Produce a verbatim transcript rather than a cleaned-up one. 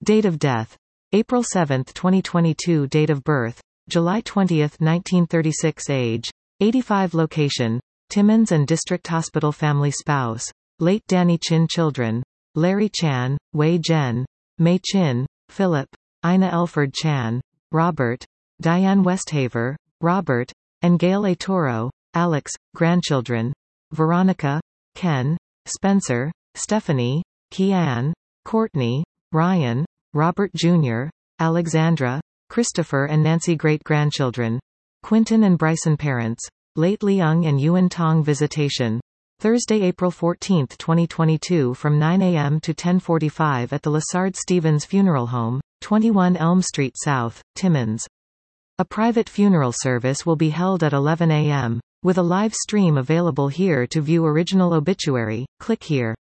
Date of death: April seventh, twenty twenty-two. Date of birth: July twentieth, nineteen thirty-six. Age: eighty-five. Location: Timmins and District Hospital. Family: spouse, late Danny Chin. Children: Larry Chan, Wei Jen, Mei Chin, Philip, Ina Elford Chan, Robert, Diane Westhaver, Robert, and Gail A. Toro, Alex. Grandchildren: Veronica, Ken, Spencer, Stephanie, Kian, Courtney, Ryan, Robert Junior, Alexandra, Christopher and Nancy. Great-grandchildren: Quinton and Bryson. Parents: late Liang and Yuan Tong. Visitation: Thursday, April fourteenth, twenty twenty-two from nine a m to ten forty-five at the Lassard Stevens Funeral Home, twenty-one Elm Street South, Timmins. A private funeral service will be held at eleven a m With a live stream available here. To view original obituary, click here.